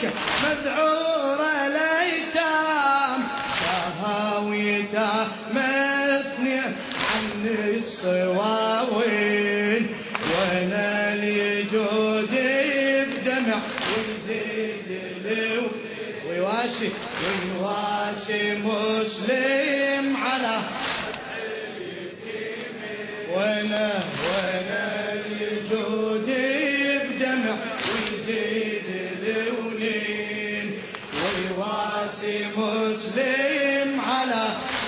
بك مذعورة الايتام شهاويته مثني عن الصواوين وانا لجودي بدمع ويزيد لو ويواسي مسلم على وانا لجودي بدمع ويزيد لونين ويواسي مسلم على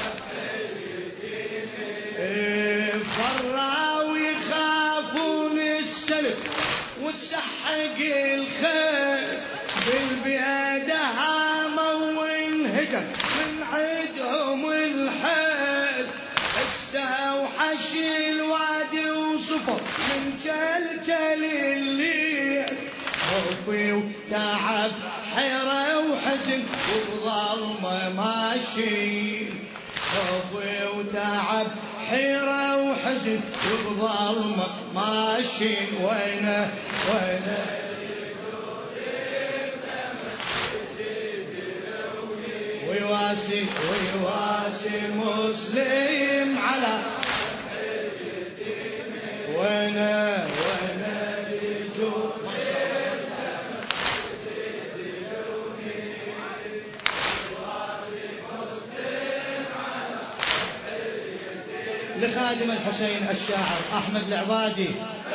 فرا ويخافون السلب وتسحق الخيل بالبيادة هاموا وانهدم من عدهم الحيل استوحش الوادي وصفر من جلجل الليل خوفي وتعب حيرة وحزن وبظلمة ماشي خوفي وتعب حيرة وحزن وبظلمة ماشي وانا ويواسي مسلم على وانا لجود لخادم الحسين الشاعر أحمد العبادي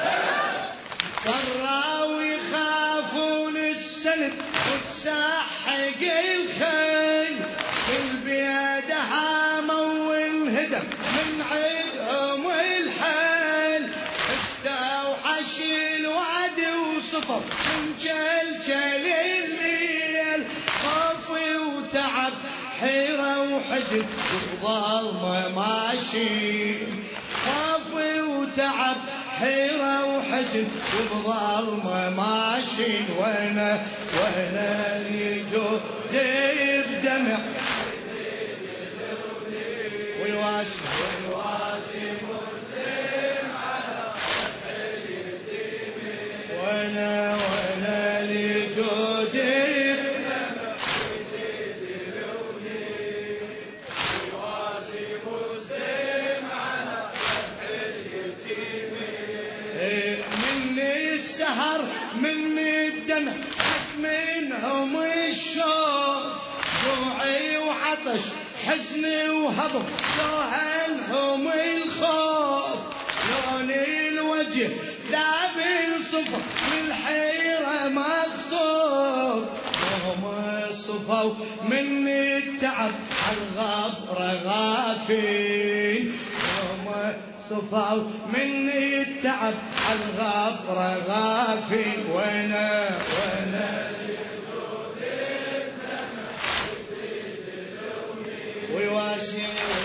فرا ويخافون السلب وتسحق الخيل بالبيادة هاموا وانهدم من عدهم الحيل استوحش الوادي وصفر من جلجل الليل خوفي وتعب حيرة وحزن وظلمة ماشي خوفي وتعب حيرة وحزن وبظلمة ماشي وانا لجودي بدمع ويواسي مسلم على اليتيم وانا لجودي بدمع ويزيد لوني ويواسي مسلم على اليتيم مني السهر مني الدمع منهم الشوق جوعي وعطش حزني وهضم لوهنهم الخوف لون الوجه ذاب الصفر والحيرة مخطوف هم صفوا من التعب عالغبرة غافين هم صفوا من التعب عالغبرة غافين وانا ويواسي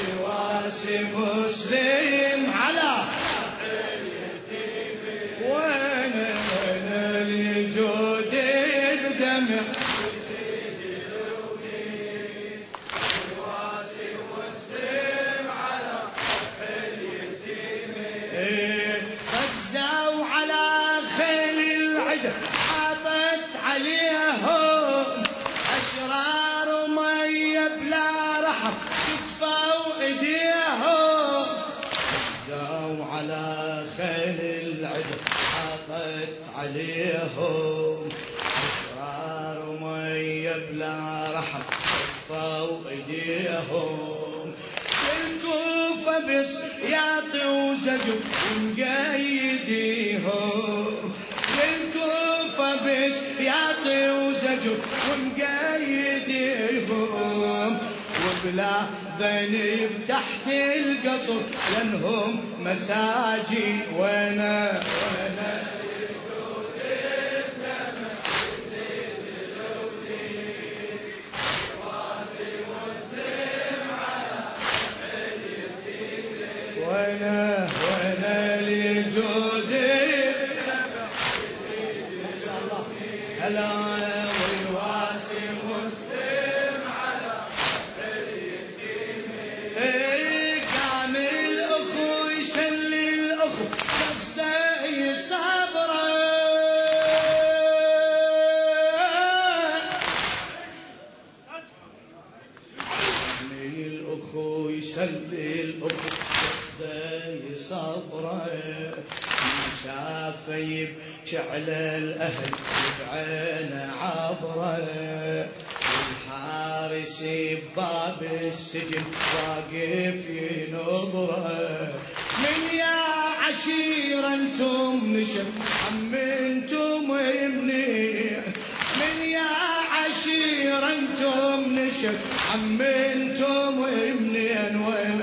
مسلم على اليتيم وانا لجودي بدمع ويزيد لوني ويواسي مسلم على اليتيم فزوا على خيل العدا حاطت عليهم أشرار مية بلا رحم كتفوا ايديهم فزوا على خيل العدا حاطت عليهم أشرار مية بلا رحم كتفوا ايديهم الكوفة بس يعطي وزجوا ومقيديهم الكوفة بس يعطي وزجوا ومقيديهم وبلا ذنب تحت القصر لانهم مساجين وانا لجودي هلا ويواسي مسلم على اليتيم كان الاخو يسلي الاخو قصده يصبره على الأهل بعينه عبره، والحارس بباب السجن واقف ينظره. من يا عشيرة انتم نشب عمنتم ويمني، من يا عشيرة انتم نشب عمنتم ويمنين، وين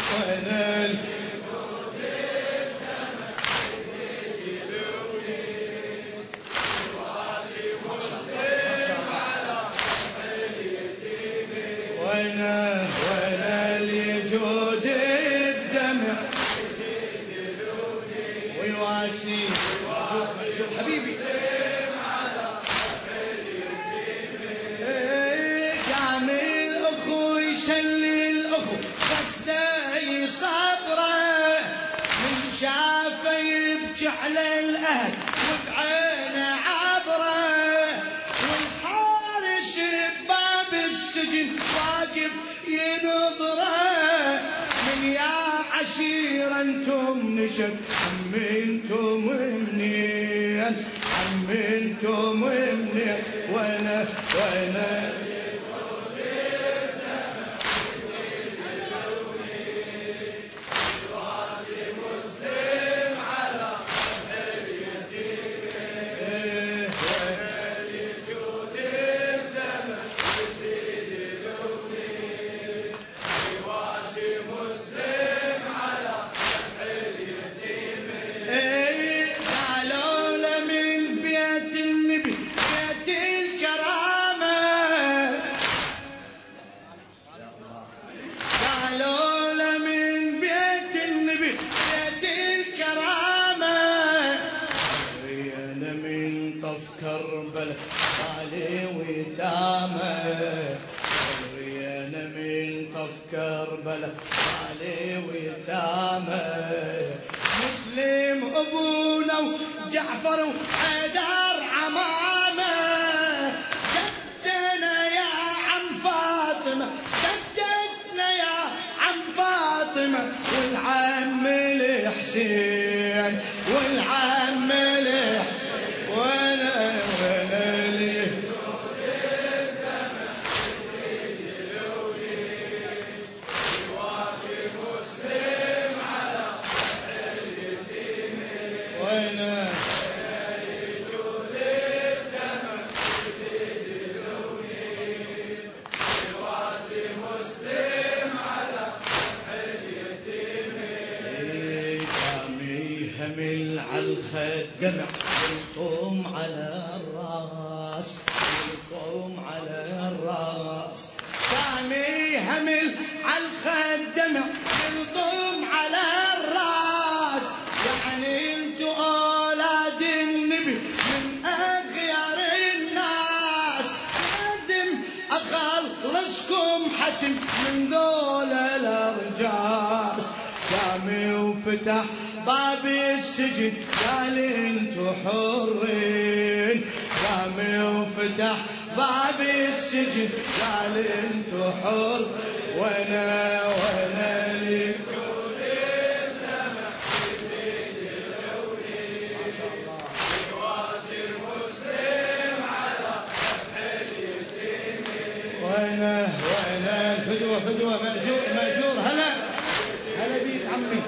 وين اليجود بدمع ويواسي معجوب حبيبي كامل اخو يسلي الاخو قصده صبره، من شافه يبكي على الاهل وبعينه عبره، والحارس بباب السجن واقف ينظره. من يا عشيرة انتم نشب عمنتم منين، عمنتم منين، وانا كربل غالي ويتامى، ورينا من طف كربل غالي ويتامى، مسلم ابونا وجعفر وحيدر عمامه، جدنا يا عم فاطمه، جدتنا يا عم فاطمه، والعم الحسين، والعم الحسين، وانا لي مسلم على اليتيم، وانا جود الدمع يزيد لوني، يواسي مسلم على اليتيم، قامي همل على الخد دمع يلطم على الراس، يلطم على الراس، قامي همل على الخد دمع يلطم على الراس، يعني انتو اولاد النبي من اخيار الناس، لازم اخلصكم حتم من ذول الارجاس. قامي وفتح باب السجن قال انتو حرين، قامي وفتح باب السجن قال انتو حر، وانا لي جود الدمع يزيد لوني، ما شاء الله، يواسي مسلم على اليتيم، وانا الفدوة مأجور هلا بيك عمي،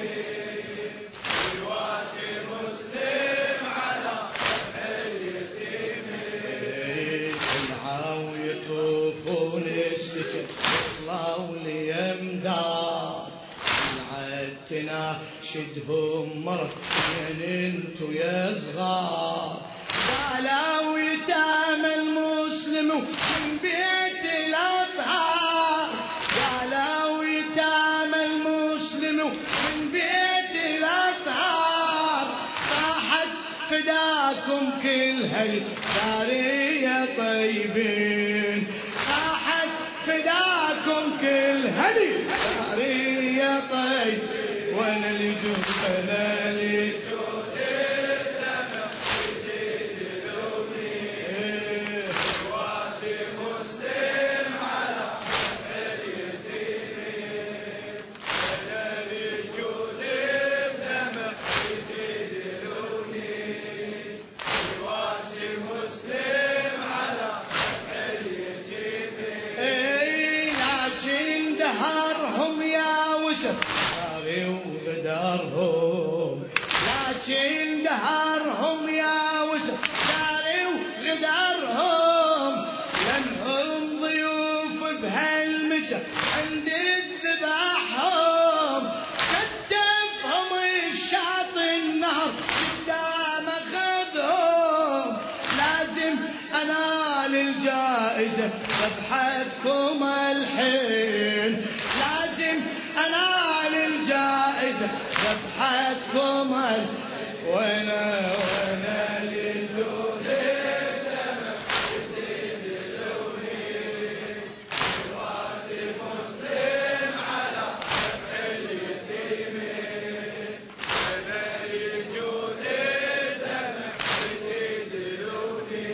يطوفون السجن يطلعوا ليمدار، العتنا شدهم مرتين انتو يا صغار، قالوا يتام المسلم من بيت الاطهار، قالوا يتام المسلم من بيت الاطهار، صاحت فداكم كل هالسارية طيبين، صاحت فداكم كل هالسارية طيب، وانا اللي جود الدمع يزيد لوني، يواسي مسلم على اليتيم، وانا اللي جود الدمع يزيد لوني، الجائزة ذبحتكم الحين لازم انال الجائزة ذبحتكم وانا للجود الدمع يزيد لوني يواسي مسلم على ذبح اليتيم وانا للجود الدمع يزيد لوني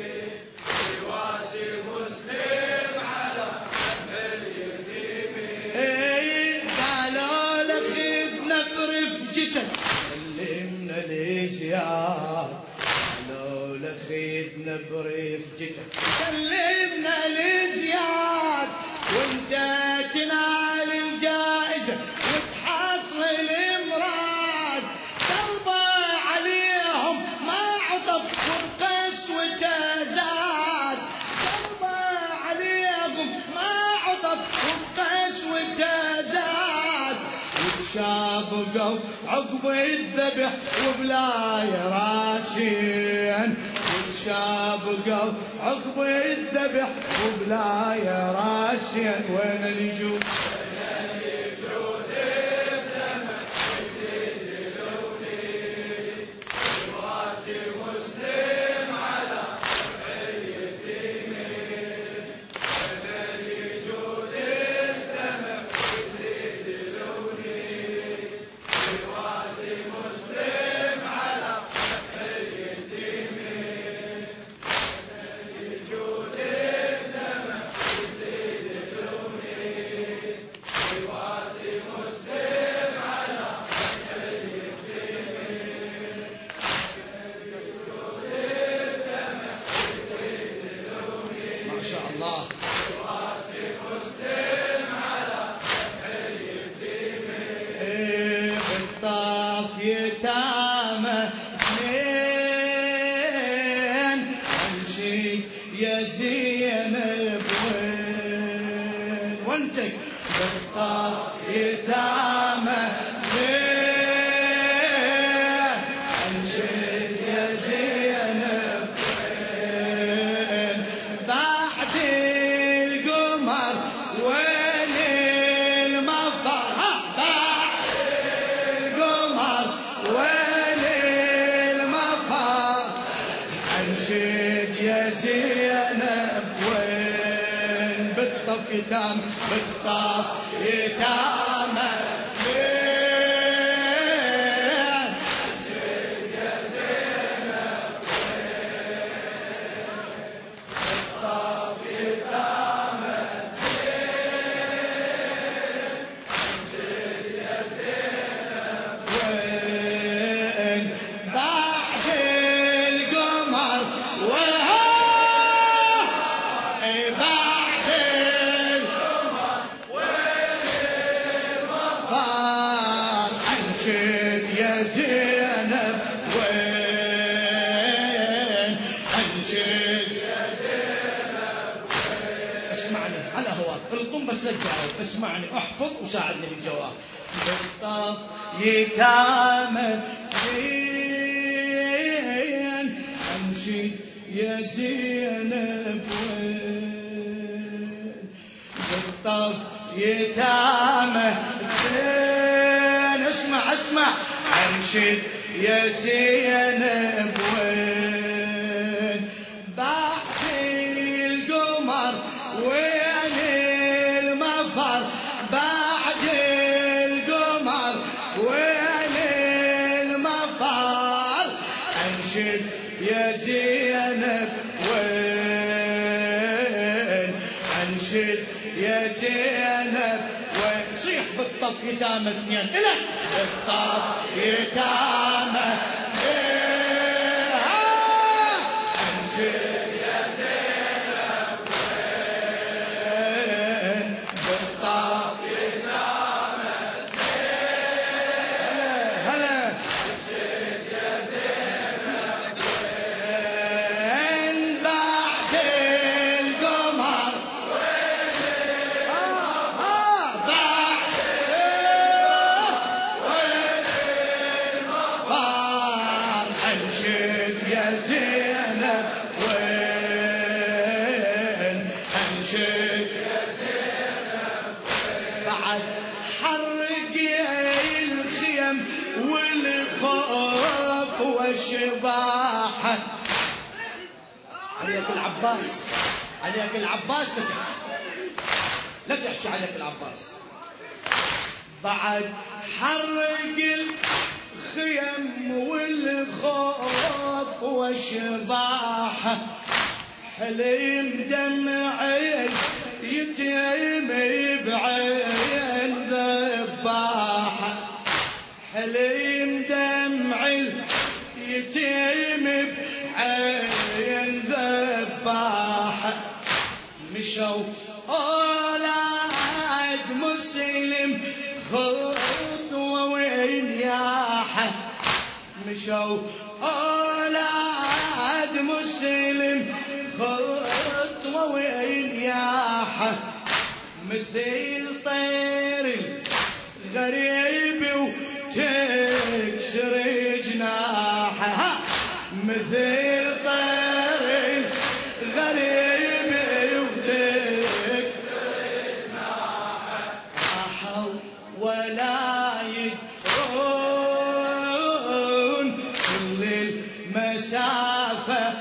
يواسي مسلم على ذبح اليتيم قالوا له خذنا برفقتك سلمنا لزياد قالوا له خذنا برفقتك سلمنا لزياد وانت تنال الجائزة وتحصل المراد قلبه عليهم ما عطف وبقسوته زاد قلبه عليهم ما عطف وبقسوته زاد وتشابقوا عقب الذبح وبلاي راسين وتشابقوا عقب الذبح وبلاي راسين وين الجود الدمع يزيد لوني يواسي مسلم على ذبح اليتيم وين الجود الدمع يزيد لوني يواسي مسلم على ذبح اليتيم الجود الدمع يزيد لوني يواسي مسلم على ذبح اليتيم الجود الدمع يزيد لوني ما شاء الله يواسي مسلم على ذبح اليتيم بالطاف يتامى اثنين امشي يا زينب وين وانتك بالطاف يتامى اثنين امشي يا زينب وين بعد القمر وين المفر بعد القمر وين المفر انشد يا زينب وين بالطف يتام بالطف يتامى انشد يا زينب بالطف يتامى انشد يا زينب وين بعد القمر وها بعد القمر وين المفر انشد يا زينب وين انشد يا زينب اسمعني على هواك القم بس لا تجاوب اسمعني احفظ وساعدني بالجواب بالطف يتامى زين امشي يا زينب وين بالطف يتامى زين اسمع امشي يا زينب وين بعد القمر وين المفر بعد القمر وين المفر انشد يا زينب وين انشد يا زينب وين صيح بالطف يتامى اثنين الك بالطف يتامى انشد يا زينب وين بالطف يتامى هلا انشد يا زينب وين بعد القمر وين بعد وين المفر وشباحه. عليك العباس، عليك العباس، لا تحكي عليك العباس. بعد حرق الخيم والخوف وشباحه، حليم دمعي يتيم بعين ذباحه، حليم دمعي يتيم بعين ذباحه. مشوا أولاد مسلم خطوة وينياحه، مشوا أولاد مسلم خطوة وينياحه، مثل طير الغريب وتكسر جناحه، مثل طير الغريب وتكسر جناحه. راحوا ولا يدرون كل المسافة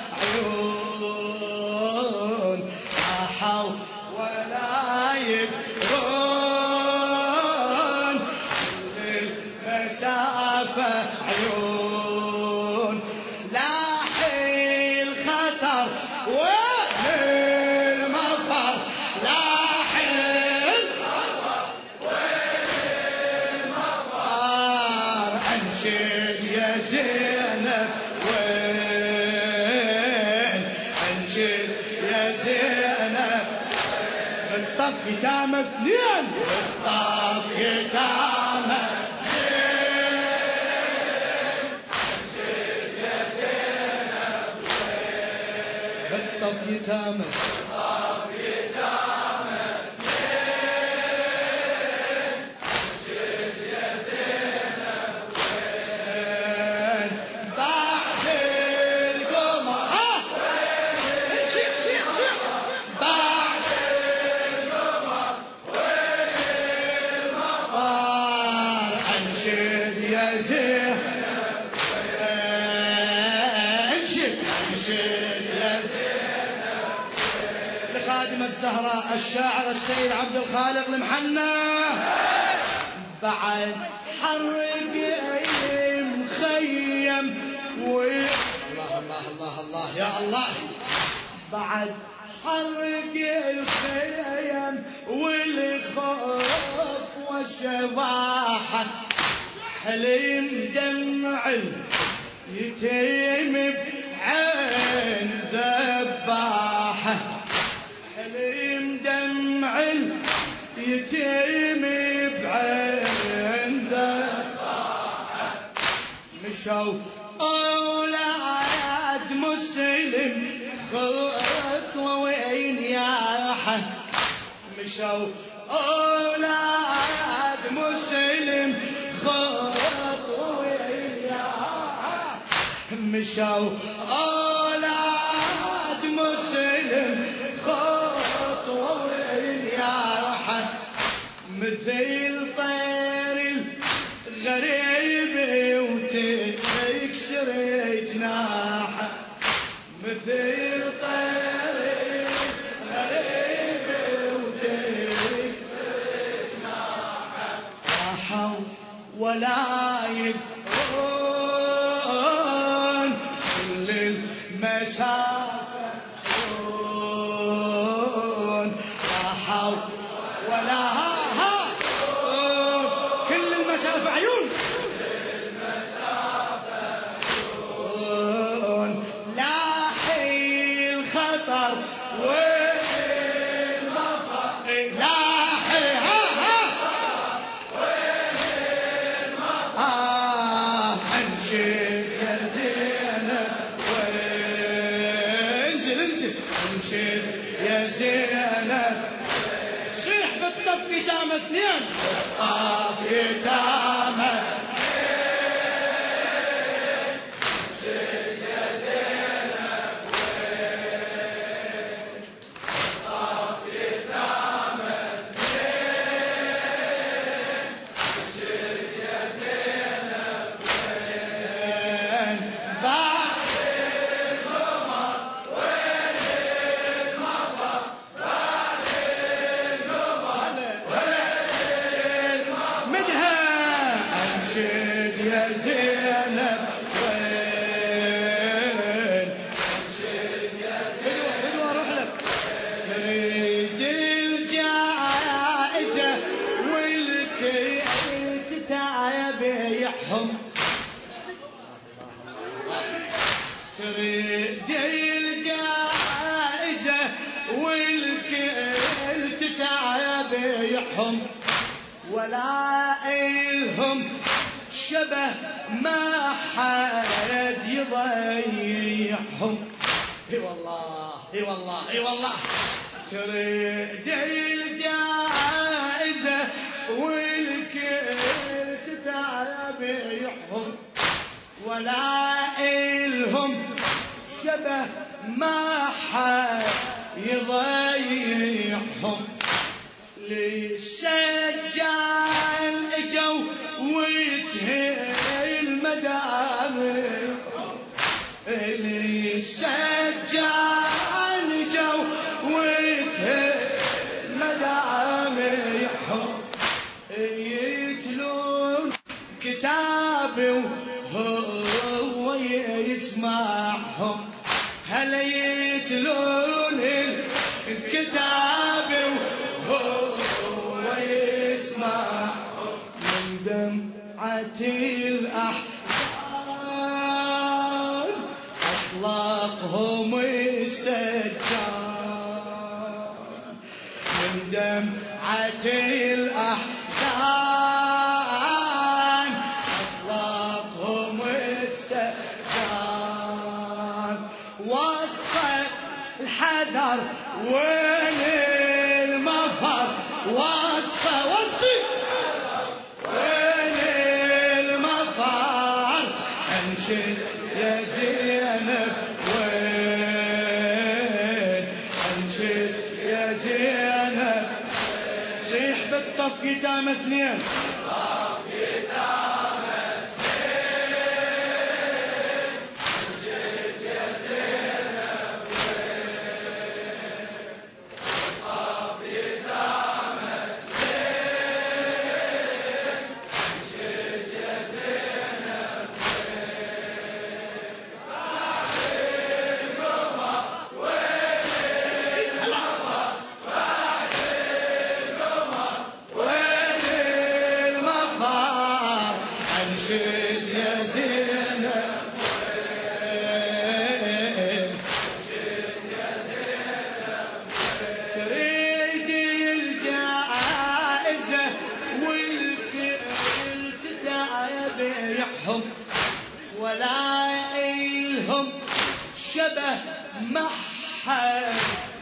عيون، راحوا ولا يدرون كل المسافة عيون. لاحي الخطر وين المفر، لاحي الخطر وين المفر، انشد يا زينب وين، انشد يا زينب. الطف يتامى اثنين، الطف يتامى الطف يتامى، الطف يتامى انشد يا زينب وين، بعد القمر شيخ شيخ شيخ، بعد القمر وين المطر، انشد يا زينب وين، انشد انشد يا زينب. لخادم الزهراء الشاعر السيد عبد الخالق المحنى. بعد حرق مخيم الله الله الله الله يا الله، بعد حرق الخيم والخوف والشباحه، حليم دمعي يتيم بعين ذباحه، حليم دمعي يتيم بعين ذباحه. مشوا أولاد مسلم خطوة وينياحه، مشوا أولاد مسلم خطوة وينياحه، مشوا أولاد مسلم خطوة وينياحه، مثل طير الغريب وتكسر جناحه، مثل طير الغريب وتكسر جناحه. راحوا ولا يدرون كل المسافة عيون، راحوا ولا كل المسافة عيون، لاحي الخطر وين المفر، لاحي وين المفر، انشد يا زينب وانزل انزل، انشد يا زينب. صيح بالطف يتامى اثنين، بالطف يتامى بعد يضيعهم ولا إلهم شبه ما حد يضيعهم. اي والله اي والله اي والله. تريد الجائزة والكل تتابعهم ولا إلهم شبه ما حد يضيعهم. للسجان اجوا وتهل مدامعهم للسجان اجوا وتهل مدامعهم يتلون كتابي وهو يسمعهم هل يتلون الكتاب وهو يسمعهم من دمعة الأحزان أطلقهم السجان من دمعة الأحزان أطلقهم السجان. وصل الحذر وين المفر وصل وين المفر انشد يا زينب وين انشد يا زينب. صيح بالطف يتام اثنين ولا إلهم شبه ما حد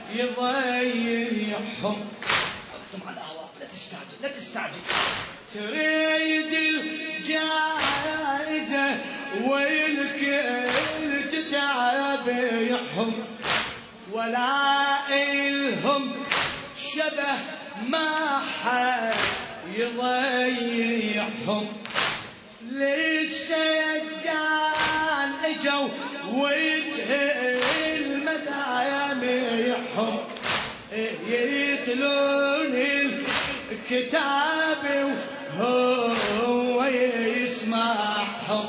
يضيعهم. اكتم على الهواء لا تستعجل لا تستعجل. تريد الجائزة والكل تتابعهم ولا إلهم شبه ما حد يضيعهم. للسجان اجوا وتهل مدامعهم يتلون الكتاب وهو يسمعهم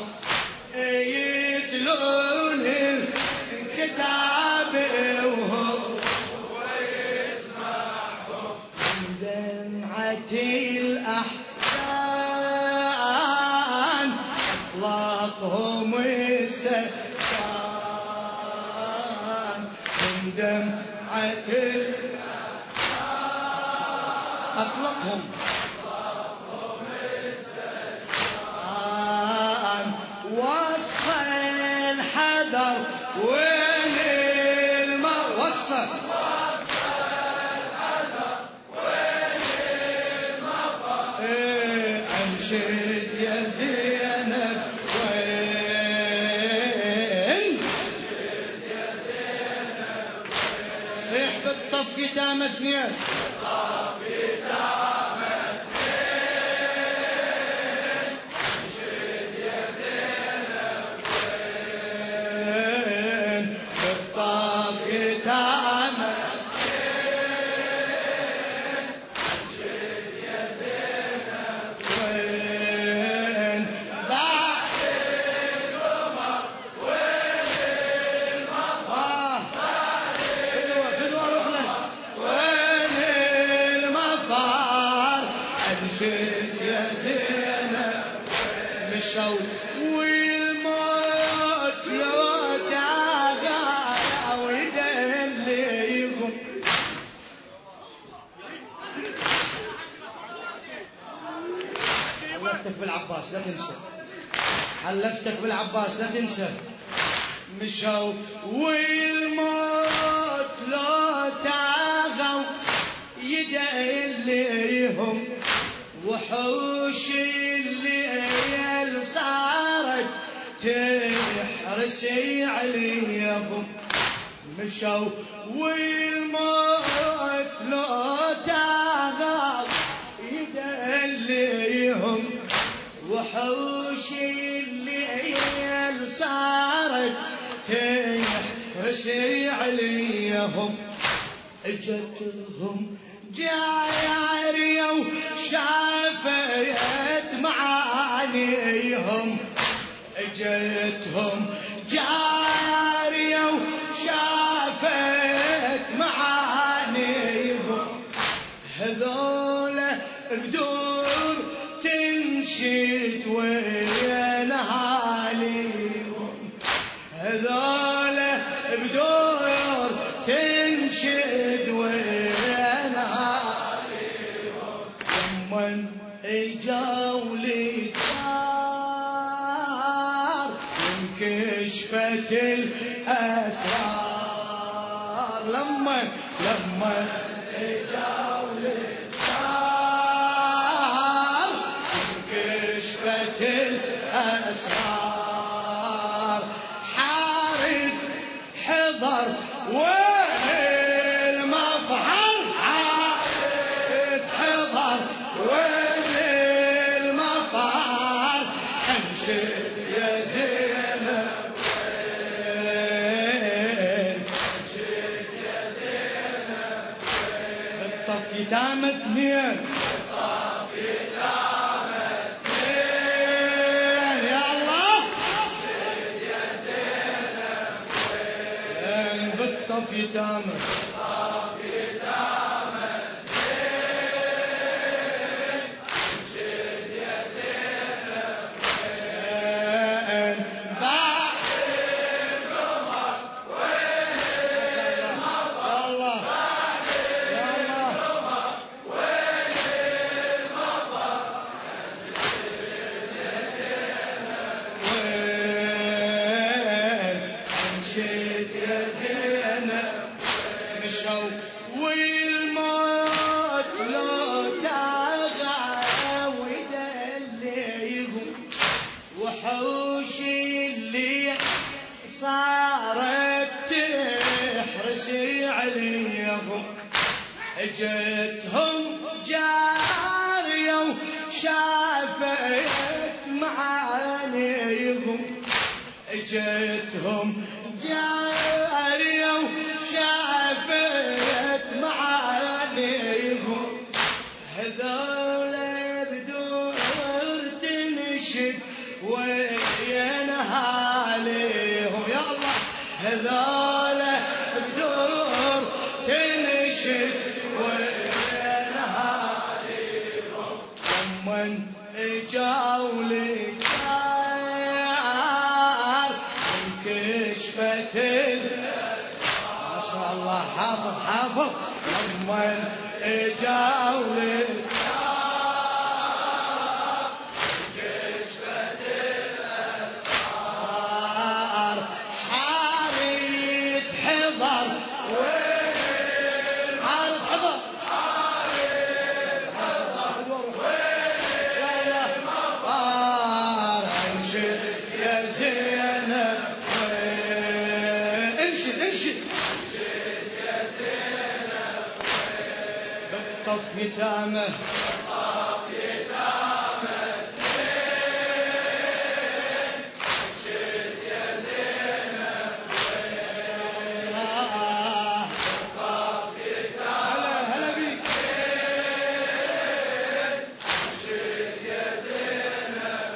يتلون الكتاب وهو يسمعهم من دمعة الأحزان أطلقهم السجان من دمعة أطلقهم السجان. وصل الحذر وين الموصل الحذر وين المفر انشد يا زينب وين انشد يا زينب صيح بالطف يتام اثنين يا زينب مشوا والموت يودعها ويدليهم حلفتك بالعباس لا تنسى، حلفتك بالعباس لا تنسى. مشوا والموت لو تاغوا يدليهم، وحوش الليل صارت تحرس عليهم. مشوا والموت لو تاغوا يدليهم، وحوش الليل صارت تحرس عليهم. اجتهم جارية وشافت معانيهم، اجتهم جارية وشافت معانيهم. هذولا بدور تنشد وين هاليهم، هذولا بدور تنشد وين هاليهم. ومن اجوا للدار انكشفت الاسرار. لما اجوا للدار انكشفت الاسرار. حارث حضر وين المفخر، حارث حضر وين المفخر. انشد يا زينب وين، انشد يا زينب وين. بالطف يتامى اثنين، بالطف يتامى اثنين يا الله. انشد يا زينب وين، بالطف يتامى، بالطف يتامى اثنين. انشد يا زينب وين، باع القمر وين المطر. الله يا الله وين المطر. وين انشد يا زينب. مشوا والموت لو تاغى ويدليهم، وحوش اللي صارت تحرس عليهم. اجتهم جارية وشافت معانيهم، اجتهم جارية وشافت معانيهم. هذولا بدور تنشد وين هاليهم يا الله. هذولا بدور تنشد وين هاليهم. ومن اجوا للدار انكشفت ما شاء الله. حافظ حافظ. ومن اجوا للدار انكشفت الاسرار. حارث حضر وين، حارث حضر، حارث حضر وين المطر. انشد يا زينب وين، انشد انشد. انشد يا زينب وين، بالطف يتامى، بالطف يتامى اثنين. انشد يا زينب وين، بالطف يتامى. هلا بيك. انشد يا زينب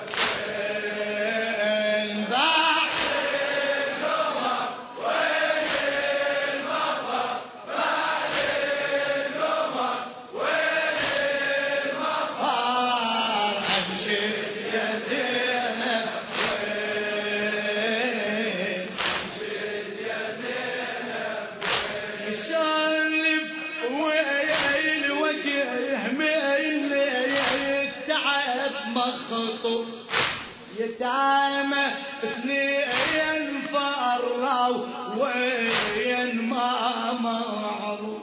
وين، باع القمر وين المطر. باع القمر وين يتامى اثنين فروا وين ما معروف.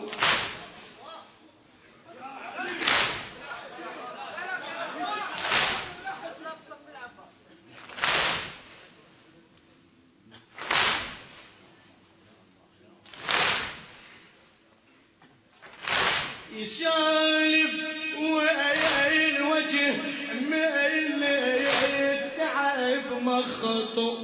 يسالف وين وجه من يتعب مخطوف.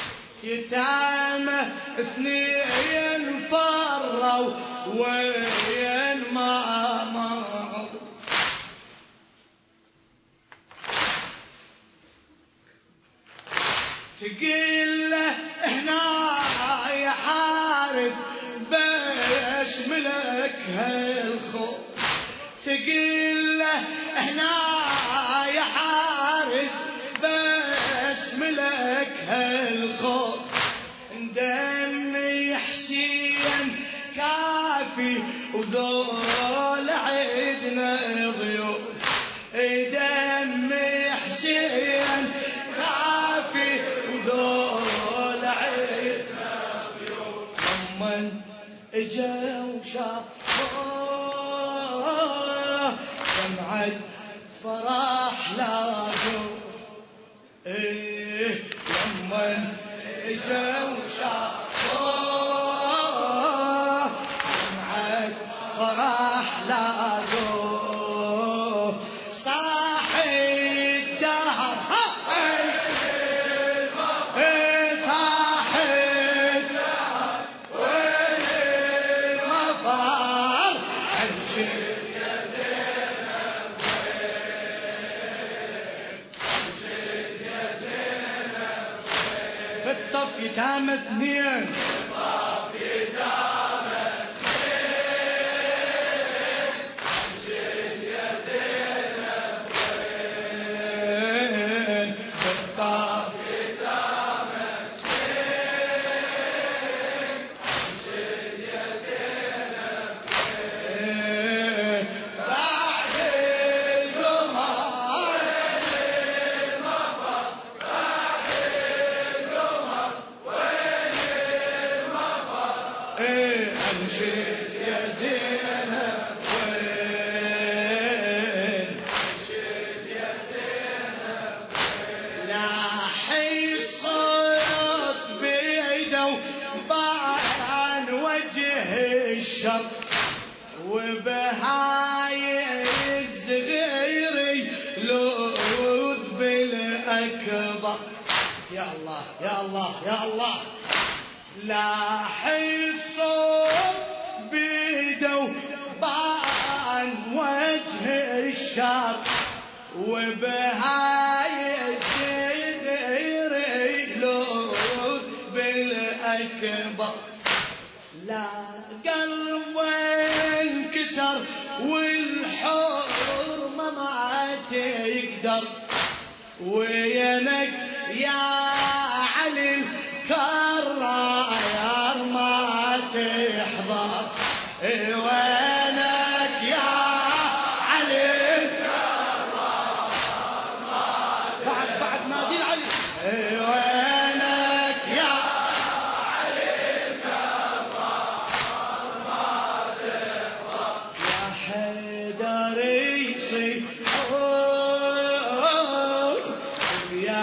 يتامى اثنين فروا وين ما معروف. تقيل له هنا يا حارث بس ملك هالخوف. تقيل له هنا يا حارث بس ملك هالخوف. دمي حسين كافي وذول عيدنا ضيوف. دمي حسين كافي وذول عيدنا ضيوف. لمن اجا وشافوه دمعة فرح لاقوه. لمن اجا وشافوه دمعة فرح لاقوه. صاحي الدهر صاحي الدهر وين المفار. انشد يا زينب انشد يا زينب. بالطف يتامى اثنين بالطف يتامى اثنين. انشد يا زينب وين بالطف يتامى اثنين. انشد يا زينب وين بعد القمر المفر. بعد القمر وين المفر. انشد يا زينب وين. انشد يا زينب وين. لاحي الصوت بيده وبان وجه الشر. وبهاي الصغير لوذ بالاكبر. يا الله يا الله يا الله. لاحي الصوت بيده بان وجه الشر. وبهاي الصغير لوذ بالاكبر. لا قلبه انكسر والحرمة ما تقدر. وينك يا علي الكراير ما تحضر. وينك يا علي الكراير ما تحضر. بعد نادي علي. وينك يا علي الكراير ما تحضر. يا حيدر يصيحون يا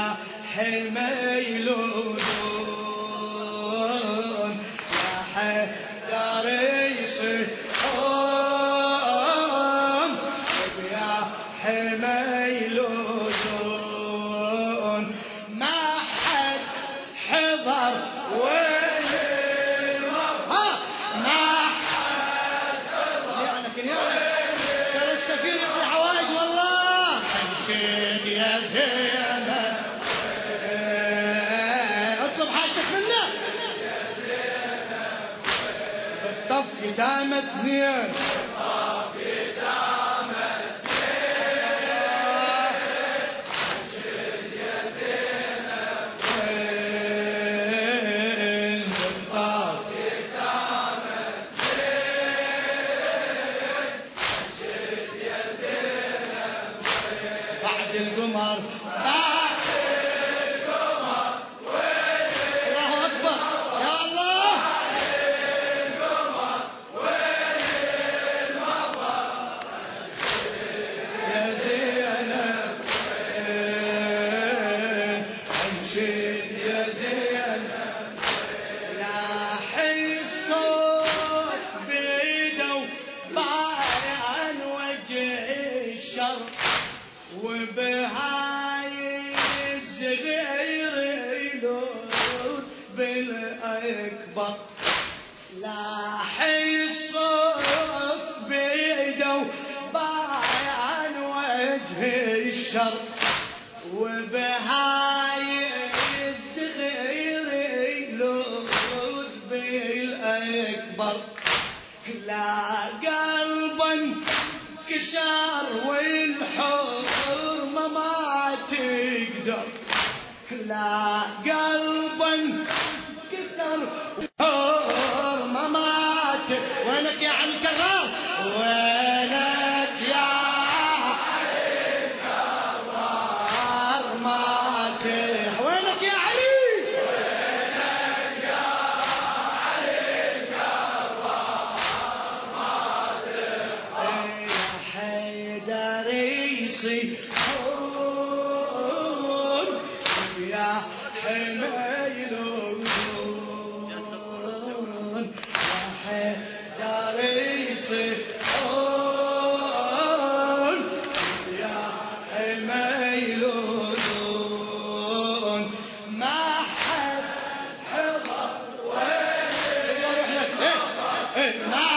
حميلون. يا حيدر يصيحون يا حميلون. ما حد حضر وين المفر. ما حد حضر لكن ترى السفير يقضي حوائج والله. انشد يا زينب اطلب حاجتك منه. بالطف يتامى اثنين. بالطف يتامى اثنين. انشد يا زينب وين. بالطف يتامى اثنين. انشد يا زينب وين. بعد القمر بعد حي الصوت بيده باين وجه الشر وبهاي الصغير يلوذ بالأكبر لا قلبا كسر والحرمة ما تقدر لا قلبا كسر والحرمة ما تقدر وينك يا علي الكرار وينك يا علي الكرار ما تقدر وينك يا علي وينك يا علي الكرار ما تقدر يا حيدر يصيحون يا حميلون يا حيدر يصيحون يا حميلون ما حد حضر وين روح لك ما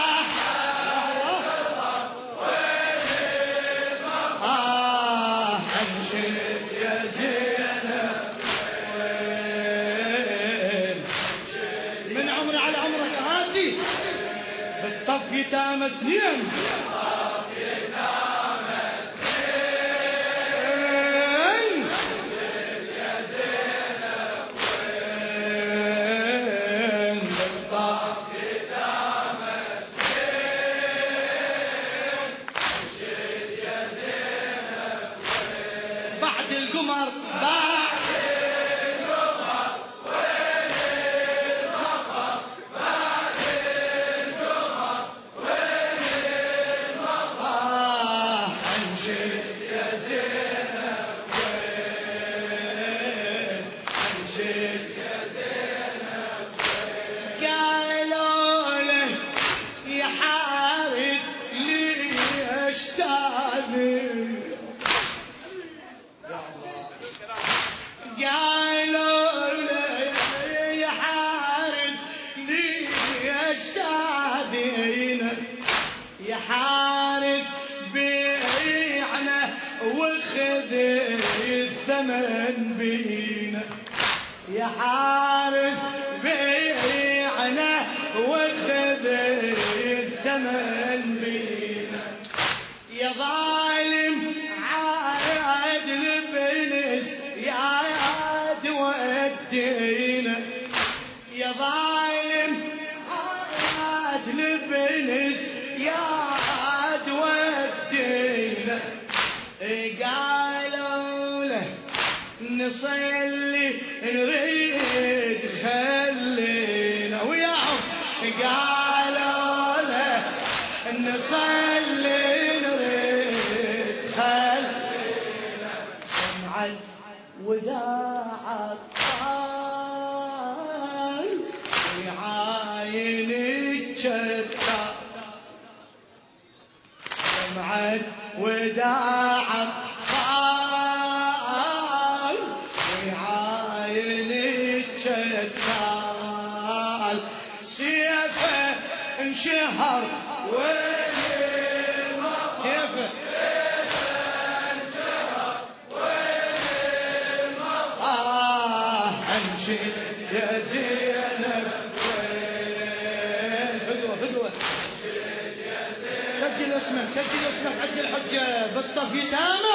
أمشيت يا زينب من عمري على عمرك هاتي بالطف يتامى اثنين بعد القمر بعد القمر وين المطر بعد القمر وين المطر أمشيت يا زينب وين أمشيت يا زينب وين قالوا له يا حارث ليش تاذي قالوا لي يا حارس ليش تعدينا يا حارس بيعنا وخذ الثمن بينا يا حارس بيعنا وخذ الثمن بينا يا ظالم عادل بنس يا عاد ودينا يا ظالم عادل بنس يا عاد ودينا قالوا له نصلي نريد خلينا وياهم قالوا له نصلي نريد خلينا سمعت وداع الطال ويعاين الجثة سمعت وداع الطال ويعاين الجثة سيفه انشهر وين سيفه يا زينب وين فدوة سجل اسمك عد الحجة بالطف يتامى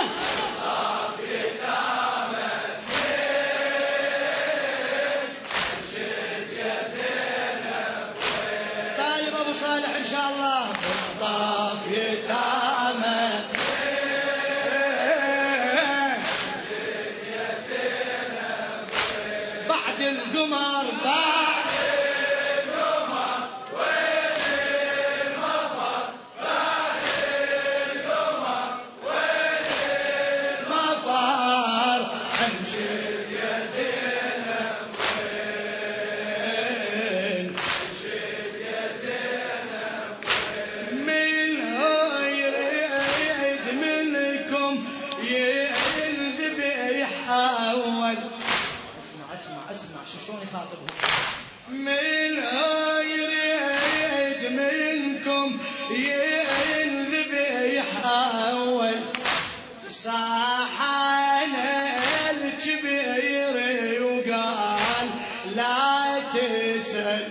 طالب ابو صالح ان شاء الله بالطف يتامى بعد القمر بعد القمر وين المطر بعد القمر وين المطر امشي يا زينب وين امشي يا زينب وين من هاي ينذبح أول صاحنا الكبير وقال لا تسأل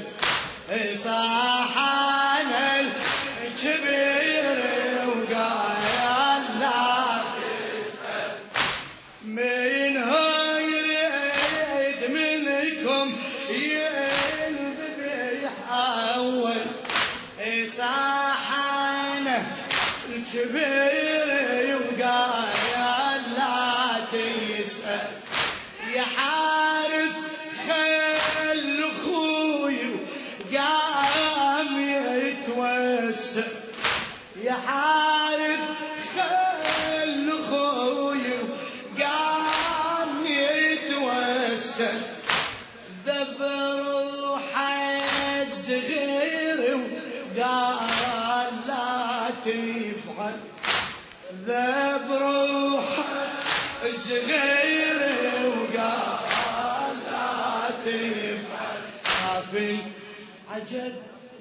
صاحنا الكبير وقال لا تسأل من هو يريد منكم ينذبح أول صاحنا الكبير وقال لا تسأل يحارب خل خوي قام يتوسل يحارب خل خوي قام يتوسل ذب روحه الصغير وقال لا تفعل ذب روحه الصغير وقال لا تفعل خافي عجب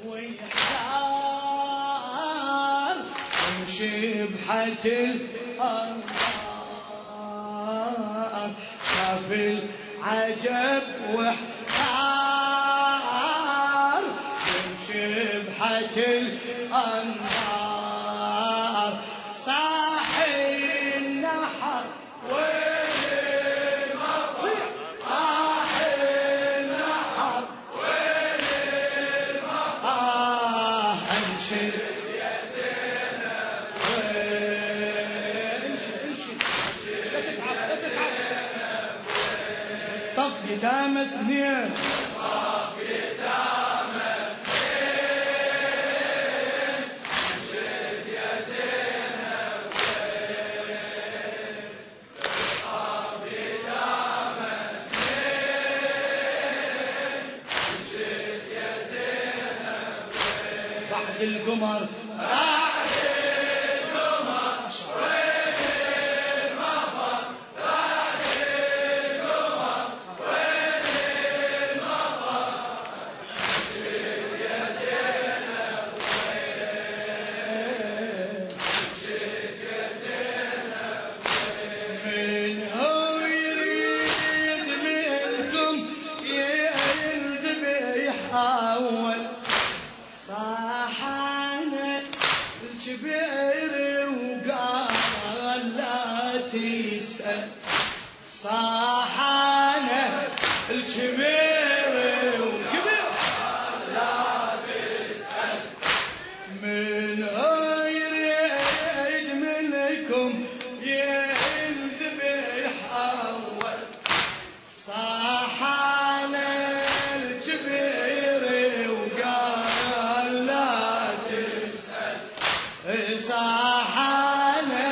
ويحتار وشبحة الأنهار خافي عجب واحتار وشبحة الأنهار صاحي النحر وين المطر صاحي النحر وين المطر انشد يا زينب وين انشد لا تتعب لا تتعب طف قدام اثنين طف قدام اثنين انشد يا زينب بعد القمر بعد القمر وين المطر بعد القمر وين المطر انشد يا زينب انشد يا زينب من هو يريد منكم ينذبح أول صاحنا الكبير وقال لا تسأل صاحنا الكبير وقال لا تسأل من هو يريد منكم ينذبح أول صاحنا الكبير وقال لا تسأل صاحنا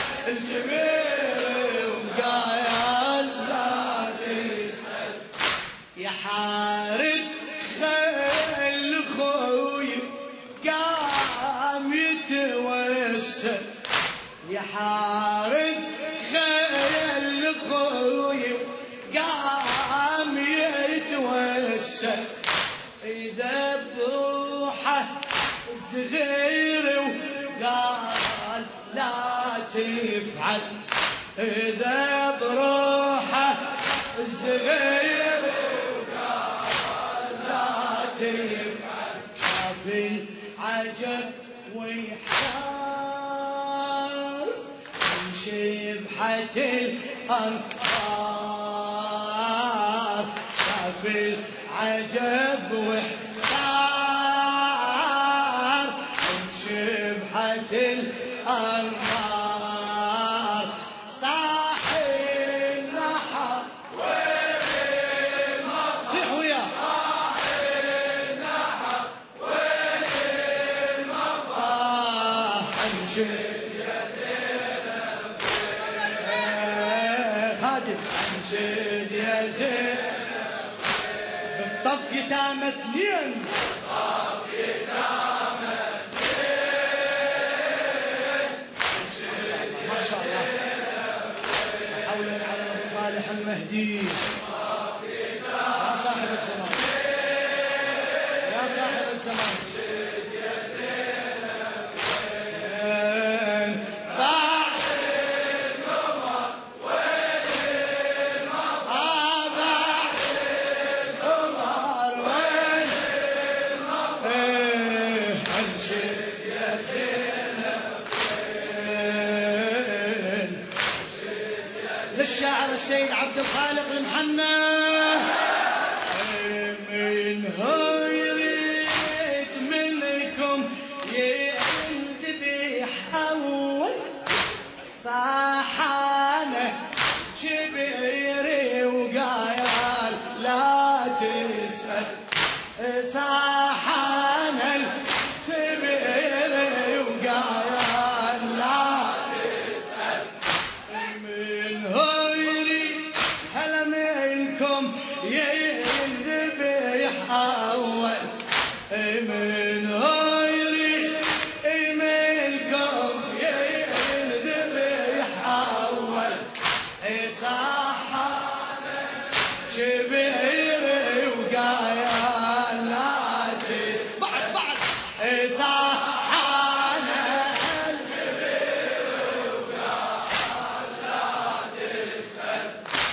الكبير وقال لا تسأل يحارب خل خوي قام يتوسل يحارب خل خوي قام يتوسل إذا بروحه صغير وقال لا تفعل إذا بروحه صغير وقال لا تفعل شاف العجب ويحتار من شبحة الأنهار شاف العجب واحتار من شبحة الأنهار صاحي النحر وين المطر صيحوا يا صاحي النحر وين المطر انشد يا زينب خادم انشد يا زينب بالطف يتام اثنين بالطف يتام اثنين ما شاء الله حولا على صالح المهدي يا صاحب الزمان يا صاحب الزمان السيد عبد الخالق المحنى. من هو يريد منكم ينذبح أول صاحانه كبيري وقايل لا تسأل صاحانه الكبيري وقايل لا تسأل. من هو يريد هلا منكم ينذبح أول من هو يريد منكم ينذبح أول صاحانه كبيري وقايل لا تسأل بعد صاحانه الكبيري وقايل لا تسأل.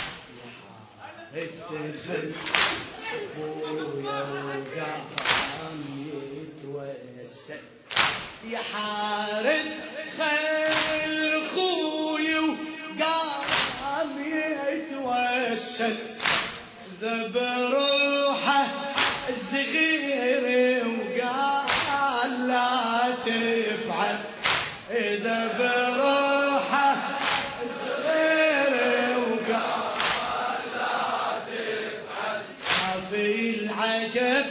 اتخذ ابويا وقام يتوسل يا حارس خيل خوي وقام يتوسل ذب روحه الصغير وقال لا تفعل ذب روحه الصغير وقال لا تفعل. في العجب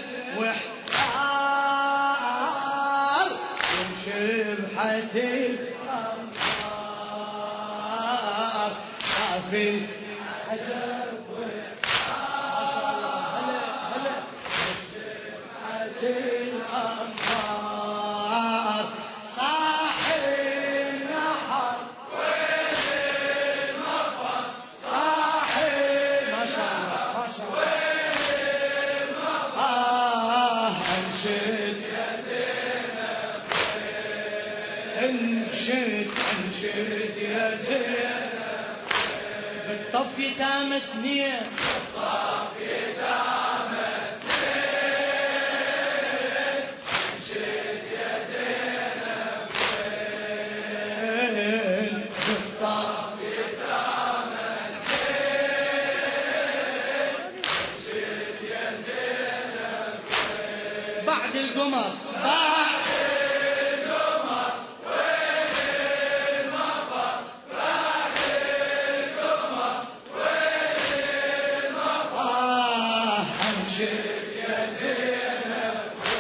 واحتار وشبحة الأنهار في العجب واحتار ما شاء الله هلا وشبحة الأنهار صاحي النحر وين المفر صاحي ما شاء الله ما شاء الله انشد يا زينب انشد يا زينب بالطف يتام اثنين بالطف يتام اثنين انشد يا زينب بالطف يتام اثنين انشد يا زينب بعد القمر بعد القمر وين المفر بعد القمر وين المفر انشد يا زينب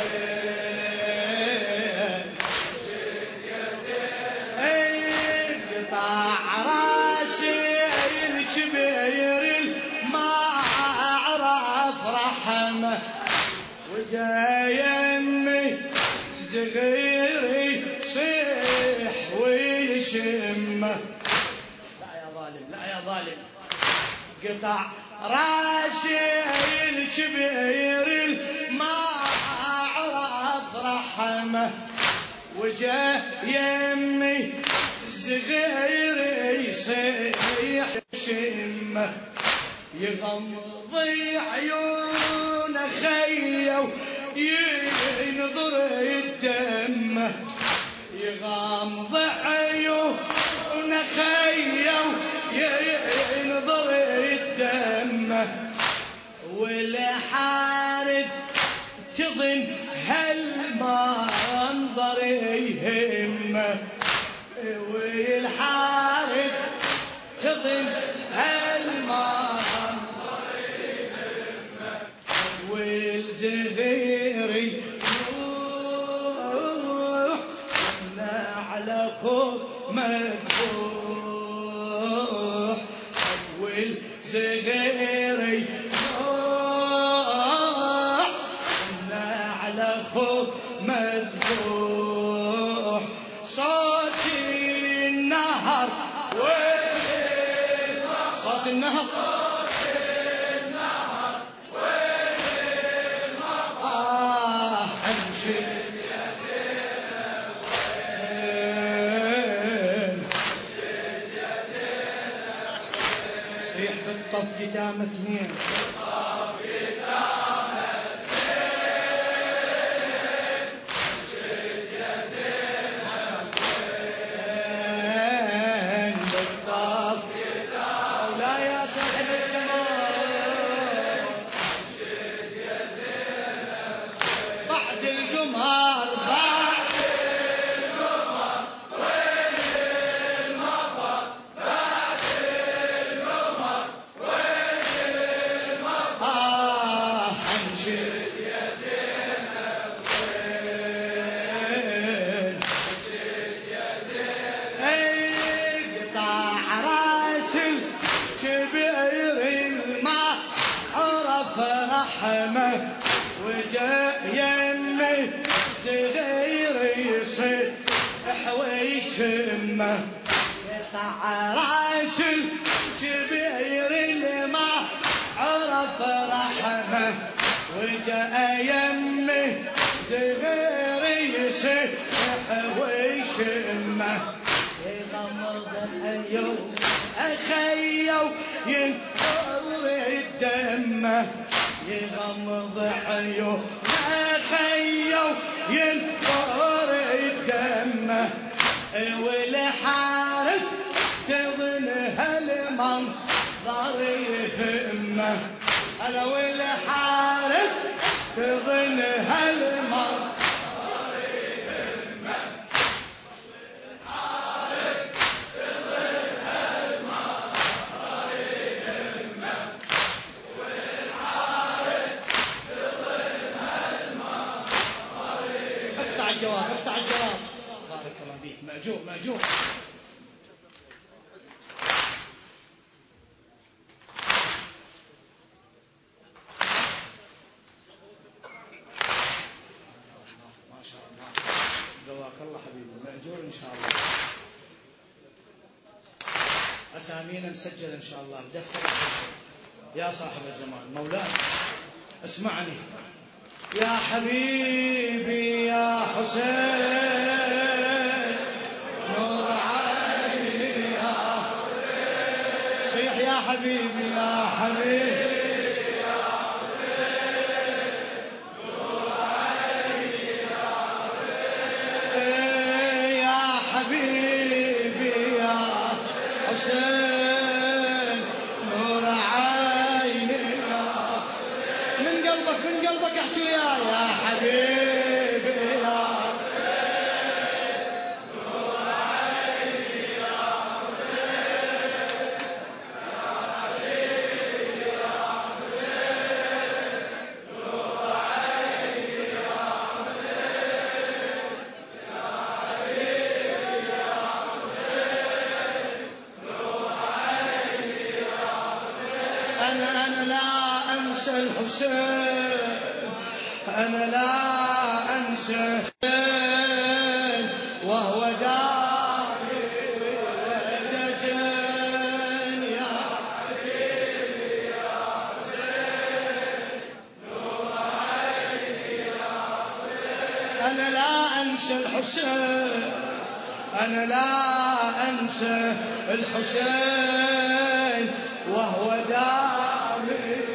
وين انشد يا زينب قطع راسي الكبير ما اعرف رحمه وجاي يمي صغيري صيح ويشمه لا يا ظالم لا يا ظالم قطع راسي الكبير ما اعرف رحمه وجاي يمي صغيري صيح ويشمه يغمض عيون خيه ينظر الدم يغمض عيون خيه ينظر الدم والحارث تظن هالمنظر يهمه والحارث تظن هالمنظر يهمه والزغيري يروح على خوف مذبوح والزغيري يروح على خوف مذبوح صوت النهر وين صوت النهر بالطف يتام اثنين بالطف يتام اثنين انشد يا زين بالطف يتام لا يا يشمه يطلع راس الكبير اللي ما عرف رحمه وجاء يمه صغير يسح ويشمه يغمض الحيو أخيو ينطر الدمه يغمض حيو أخيو ينطر الدمه والحارس تظن هالمنظر يهمه أنا والحارس تظن هالمنظر يهمه والحارس تظن هالمنظر يهمه والحارس تظن هالمنظر يهمه. اقطع الجواب اقطع الجواب. بارك الله فيك. مأجور مأجور. ما شاء الله جزاك الله حبيبي. مأجور إن شاء الله. أسامينا مسجلة إن شاء الله بدفتر يا صاحب الزمان مولاي اسمعني يا حبيبي يا حسين نور عيني يا حسين صيح يا حبيبي يا حبيبي يا حسين نور عيني يا حسين يا حبيبي يا حسين نور عيني يا حسين من قلبك احكي يا حبيبي يا حسين نور عيني يا حسين يا حبيبي يا حسين نور عيني يا حسين يا حبيبي يا حسين نور عيني يا حسين. أنا لا أنسى الحسين أنا لا أنسى وهو داري ودجن يا حبيبي يا حسين نور عيني يا حسين. أنا لا أنسى الحسين أنا لا أنسى الحسين وهو داري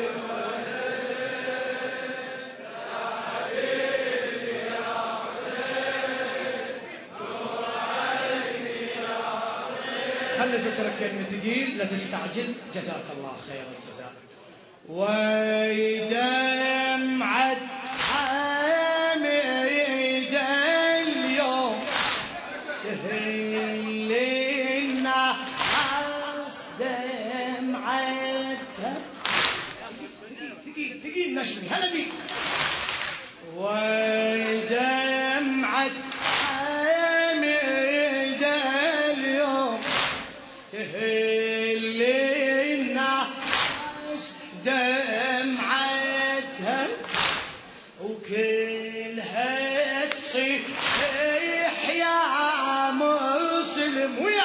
خلي فكرك كلمة ثقيل لا تستعجل جزاك الله خير الجزاء. ودمعة حميد اليوم تهل الناس دمعتها ثقيل نشوي هلا بيك. ودمعة حميد اليوم تهل الناس دمعتها وكلها تصيح يا مسلم ويا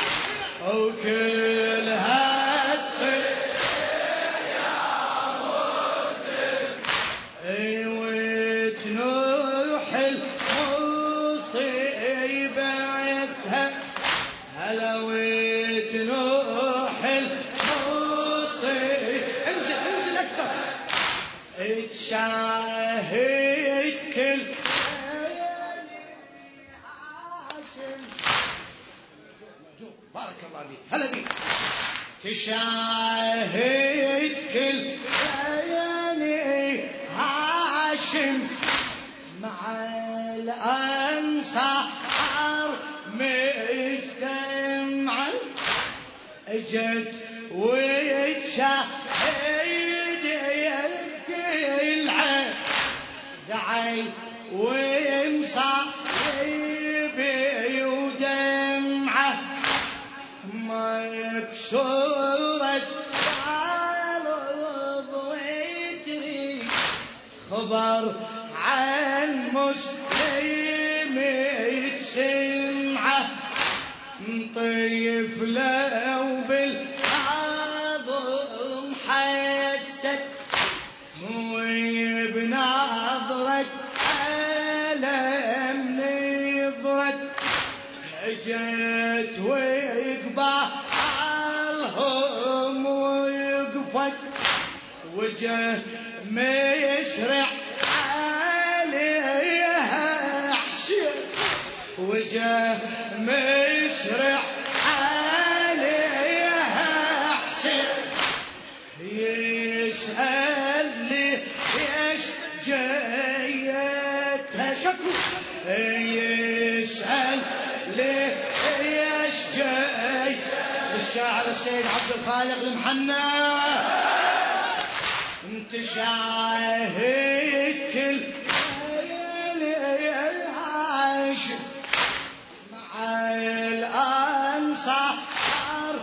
وكلها تصيح يا مسلم وتنوح المصيبتها هلا وتنوح المصيبة. انزل اكثر تشاهد كل بارك الله بيك هلا بيك. تشاهد كل ليالي هاشم مع الأنصار مجتمعا اجت وتشاهد يبكي العين زعل ومصايبي ودمعه مكسورة قلب ويتري خبر عن مسلم يتسمعه طفلة وبالعظم حست وبنظرة ألم نظرت جت وقبالهم وقفت وجه مشرع عليها حشر وجه مشرع عليها حشر يسأل لي ليش جيتها شكو يسأل لي ليش جاي الشاعر السيد عبد الخالق المحنى انت شاهد كل العاشق مع الأنصار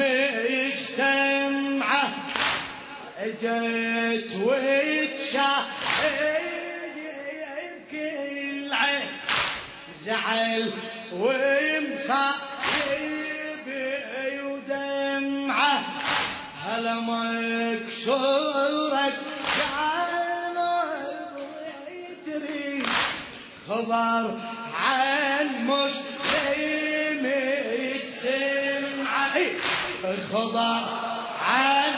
مجتمعة اجت وتشاهد بكل عين زعل ومصايب ودمعة هلا مكسورك كانوا يدري خبر عن مسلم يتسمع خبر عن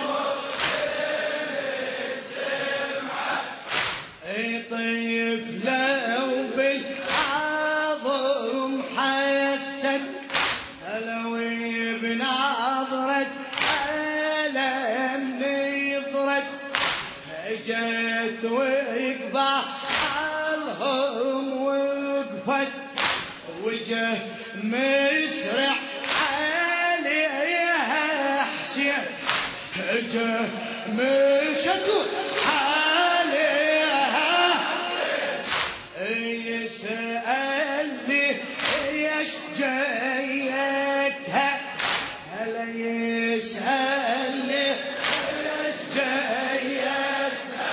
طفلة وبالعظم حست لو بنظرة ألم نظرت جت وقبالهم وقفت وجه مسرع عليها حسين جه مشت يسأل لي ايش جيتها هلا يسأل لي ايش جيتها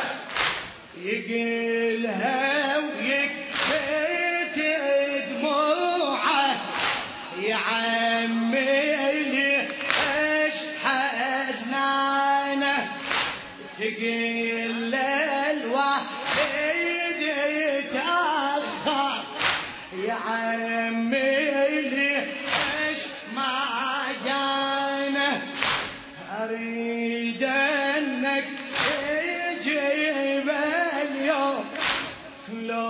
يقلها ويكفيت دموعه يا عمي لي ايش حزنانه تقل الواحد يتأخر يا عمي ليش ما جانا أريد أنك تجيب اليوم لو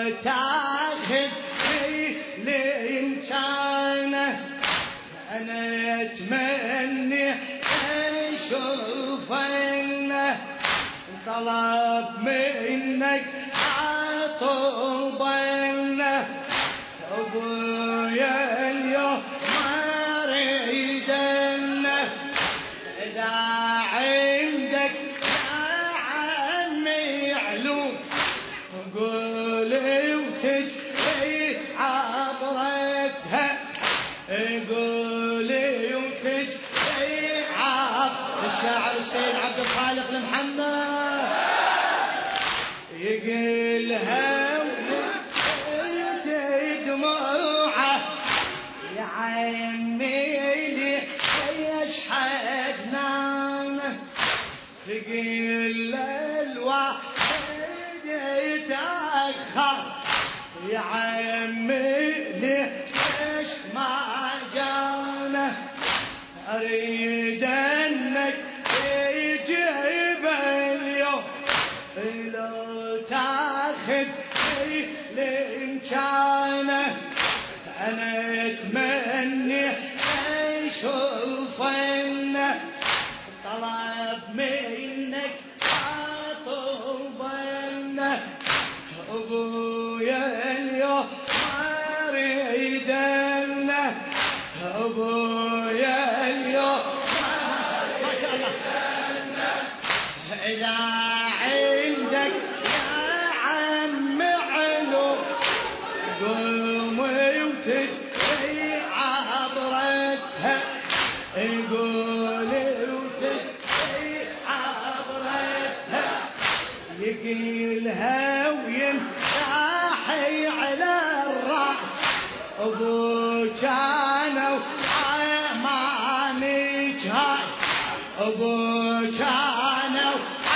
تاخذني لإمكانه أنا أتمنى أشوفنه طلب منك عطوبنا أبويا اليوم ما ريدنا إذا عندك يا عمي علوم قولي وتجري عبرتها قولي وتجري الشاعر السيد عبد الخالق المحنى يقلها ويكفيت دموعه يا عمي ليش حزنانه تقل الواحد يتأخر يا عمي ليش ما جانا أريد أنك تجيب اليوم لو تاخذني لإمكانه أنا أتمنى أشوفنه طلب منك عطوبنه أبويا اليوم ما ريدنه أبويا اليوم ما شاء الله إذا عندك يا عم علو قومي وتجري عبرتها قولي وتجري عبرتها يقيلها ويمساحي على الرأس أبو كانوا أبوك أنا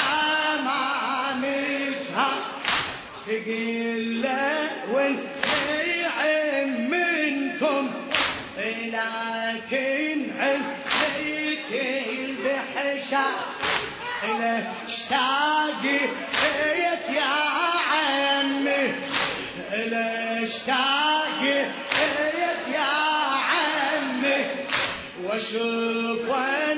وعمامتها تقول له والنعم منكم، لكن عليتي البحشة إلى اشتاقيت يا عمي، إلى اشتاقيت يا عمي، واشوف وين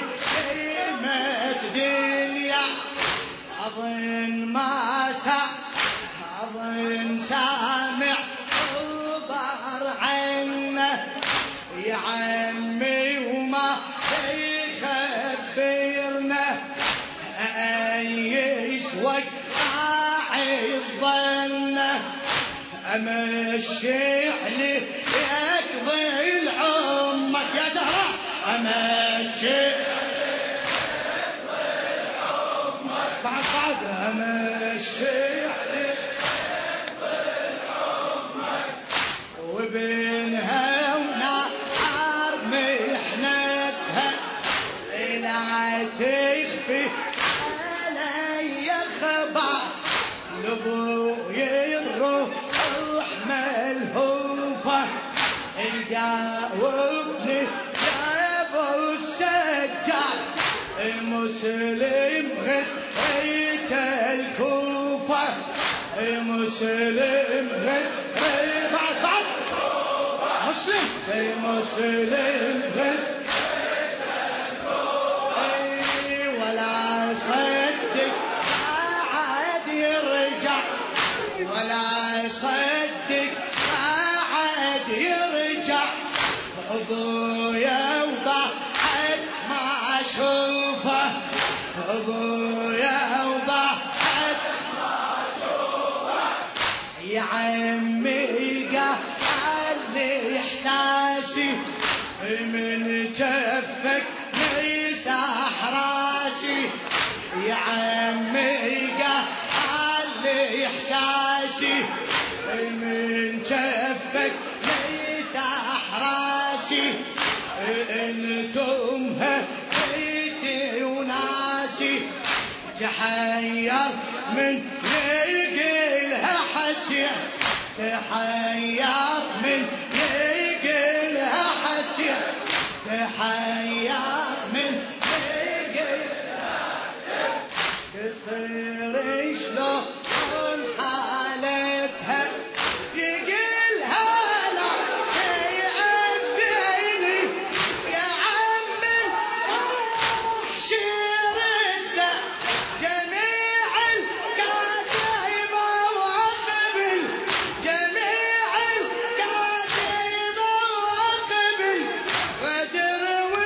غيمت دنيا أظن ما أظن سامع خبر عنه يا عمي وما يخبرنا، أي سوق قاعد ظنه أمشي عليك ظل عمك يا زهرة، أمشي عليك ظل عمك، بعد أمشي عليك ظل عمك، وبينها ونار محنتها لا تخفي علي خبر، لابوي الروح ملهوفة جاوبني يا ابو السجاد، مسلم غيت الكوفة، مسلم غيت بعد مسلم غيت ولا صدق عاد يرجع، ولا صدق عاد يرجع، ابويا وبعد ما اشوفه، ابويا وبعد ما اشوفه، يا عمي قال لي احساسي من جفك مسح راسي، يا عمي قال لي احساسي من جفك مسح راسي، انتم هديتي وناسي، تحير من يقلها حسيا، تحير من يقلها حسيا، تحير من يقلها حسيا، تصير شلون حالتها يقلها لا يأبيني يا عمي روح شرده، جميع الكاتبة وقبل، جميع الكاتبة وقبل، غدر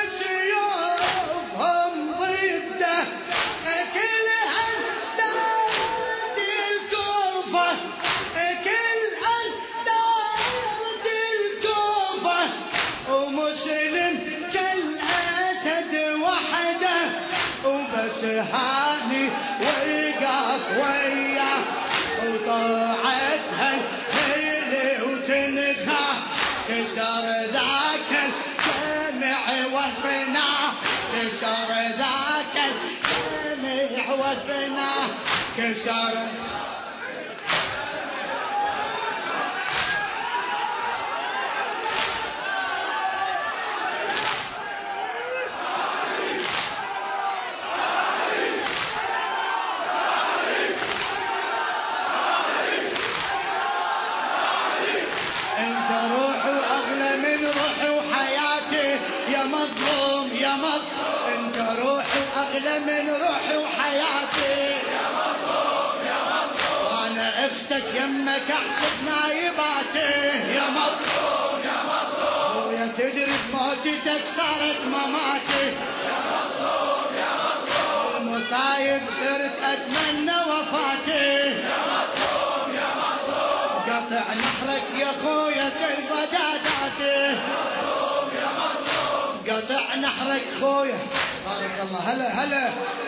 وسيوفهم ضده، كلها دارت الكوفة، كلها دارت الكوفة، ومسلم كالأسد وحده، وبس هاني ويقف وياه، وطاعتها هيلي وتنخى، كسر ذاك الجمع وفناه، كسر ذاك الجمع وفناه، كسر انت روحي واغلى من روحي وحياتي يا مظلوم يا مظلوم، انت روحي واغلى من روحي وحياتي يا مظلوم يا مظلوم، وانا اختك يمك احسب نايباتي يا مظلوم يا مظلوم، ويا تدري بموتتك صارت مماتي يا مظلوم يا مظلوم، المصايب صرت اتمنى وفاتي يا مظلوم يا مظلوم، قطع نحرك يا خويا سلب داداتي يا مظلوم يا مظلوم، قطع نحرك خويا بارك الله. هلا هلا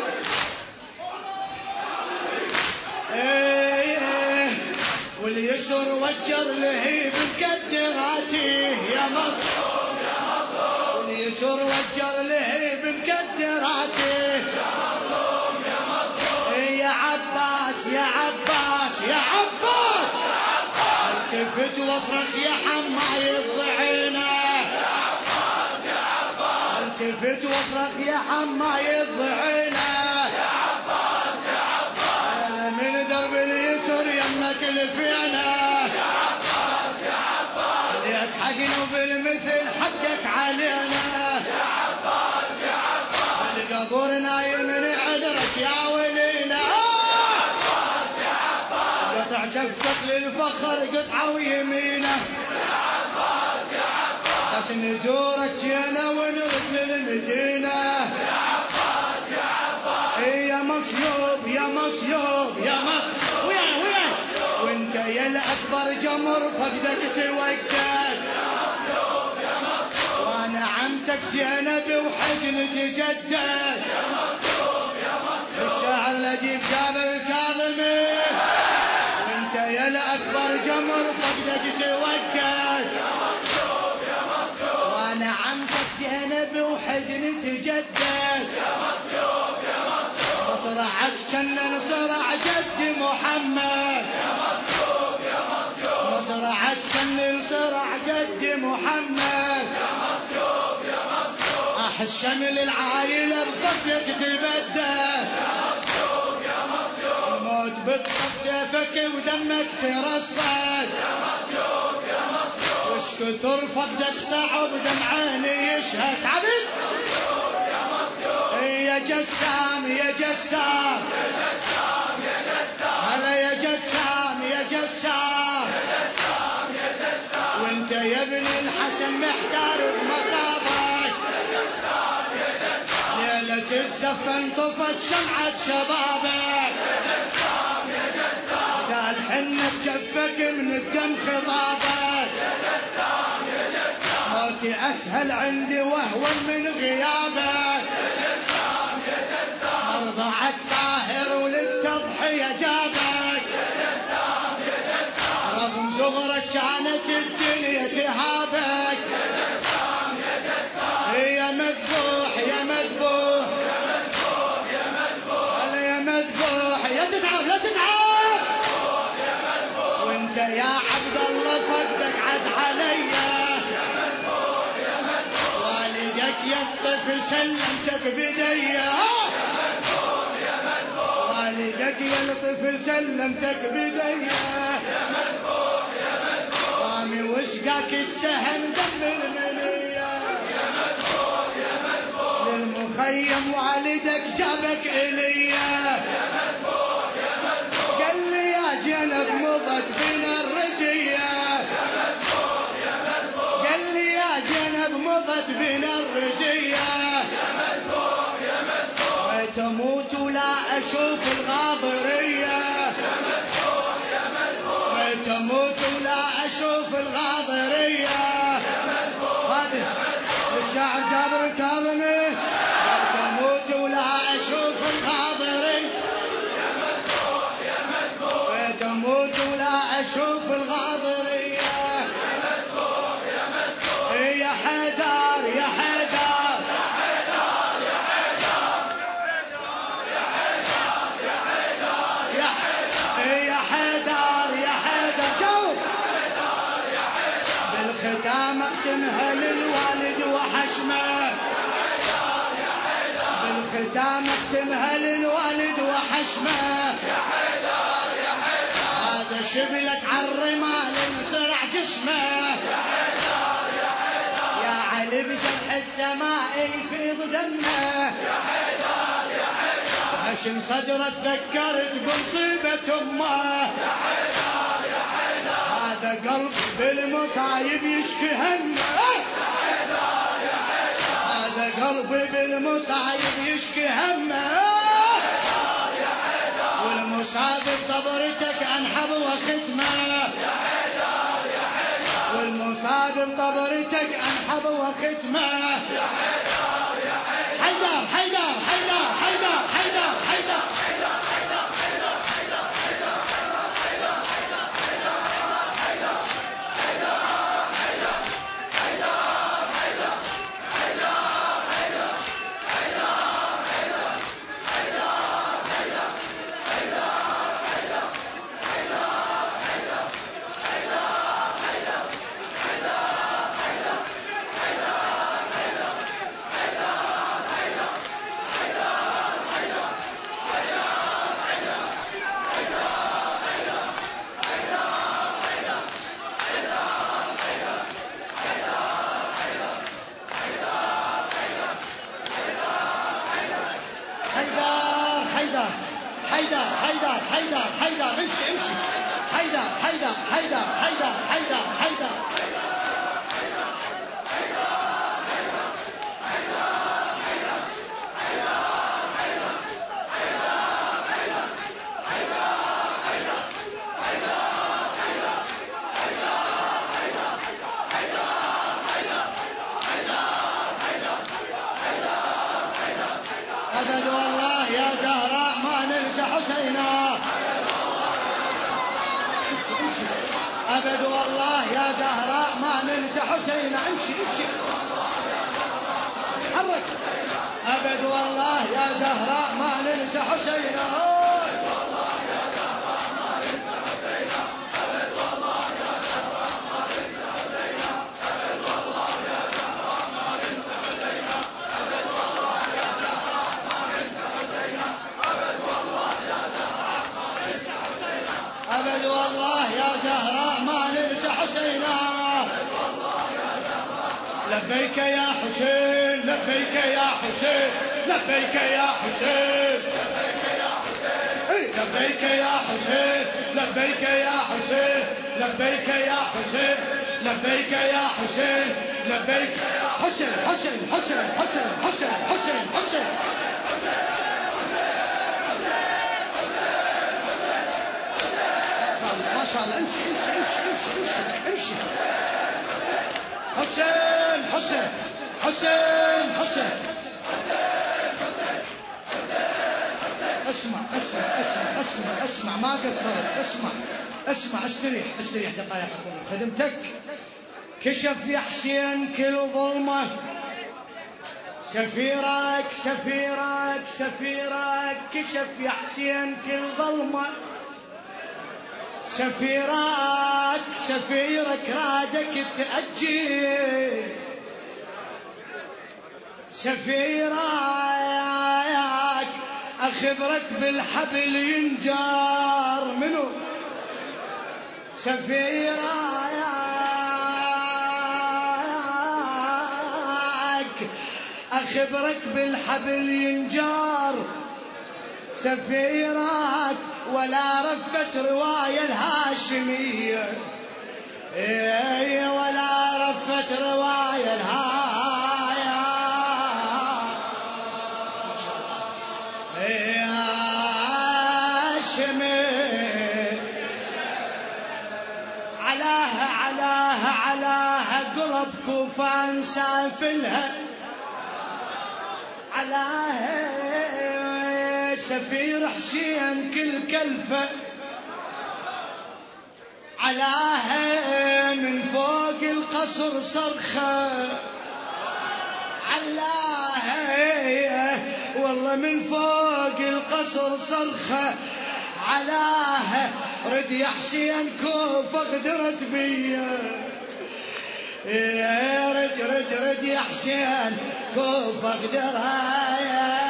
واليسر وجر لهيب مكدراتي يا مظلوم يا مظلوم، واليسر وجر لهيب مكدراتي التفت واصرخ يا حماي الضعينة، التفت واصرخ يا حماي الضعينة، من درب اليسر يمك الفينة، ليك حقنا وبالمثل حقك علينا، القبور نايم من عذرك يا ولينا، قطع كفك للفخر قطعة ويمينه، بس نزورك جينا ونرد للمدينة، يا مصيوب يا مصيوب يا مصيوب ويا وانت يا الاكبر جمر فقدك توكل، وانا عمتك زينب وحزن تجدد، الشاعر لطيف جابر الكاظمي، وانت يا الاكبر جمر فقدك توكل، وانا عمتك زينب وحزن تجدد، مصرعك كان صرع جد محمد، مصرعك كان صرع جد محمد، احس شمل العايلة بفضلك تبدل، الموت بطلق سيفك ودمك ترصد، وش كثر فقدك صعب دمعاني يشهد عبد، يا جسام يا جسام هلا يا جسام يا جسام، وانت يا ابن الحسن محتار بمصابك، ليلة الزف انطفت شمعة شبابك، قال حنة بجفك من الدم خضابك، موتي اسهل عندي وهون من غيابك، مرضعك طاهر وللتضحية جابك، رغم صغرك كانت الدنيا تهابك، يا مذبوح يا مذبوح هلا يا مذبوح يا تتعب لا تتعب، وانت يا عبد الله فقدك عز عليا، والدك يا الطفل سلمتك بديه، والدك يا الطفل سلمتك بديه، قامي وسقاك السهم دم المنيه، للمخيم والدك جابك اليه، قال لي يا جنب مضت بنا الرزيه، قال لي يا جنب مضت بنا الرزيه، تموت ولا اشوف الغاضريه، تموت ولا اشوف الغاضريه، هذا الشاعر جابر الكاظمي، تموت ولا اشوف الغاضريه، تموت ولا اشوف الغاضريه، يا حيدر يا حيدر يا حيدر يا حيدر جو بالختام اختمها للوالد وحشمه، بالختام اختمها للوالد وحشمه، هذا شبلك عالرمال انصرع جسمه، يا علي بجرح السماء يفيض دمه، هشم صدره تذكرت بمصيبة امه، هذا قلب بالمصايب يشكي همه، هذا قلبي بالمصايب يشكي همه، والمصاب بطبرتك انحب وختمه، والمصاب بطبرتك انحب وختمه، حيدر حيدر حيدر حيدر حيدر حيدر ننسى حسينا. أبد والله يا زهراء ما ننسى حسينا. امشي امشي حرك. أبد والله يا زهراء ما ننسى حسينا. أبد والله يا زهراء ما ننسى حسينا. لبيك يا حسين لبيك يا حسين لبيك يا حسين لبيك يا حسين لبيك يا حسين لبيك يا حسين لبيك يا حسين لبيك حسين حسين حسين حسين حسين حسين حسين. ما شاء الله امشي امشي امشي امشي امشي. حسين حسين حسين حسين. اسمع اسمع اسمع اسمع اسمع ما قصرت. اسمع اسمع استريح استريح دقائق اكون خدمتك. كشف يا حسين كل ظلمه سفيرك سفيرك سفيرك. كشف يا حسين كل ظلمه سفيرك سفيرك رادك تأجل. سفيرك أخبرك بالحبل ينجار منو. سفيرك أخبرك بالحبل ينجار. سفيرك ولا رفت رواية الهاشمية ولا رفت رواية الهاشمية. علاها علاها علاها قرب كوفان سافلها. علاها سفير حسين كل كلفة. علاها من فوق القصر صرخة. علاها والله من فوق القصر صرخة. علاها رد يا حسين كوفة قدرت بيا. رد رد رد يا حسين كوفة قدرت.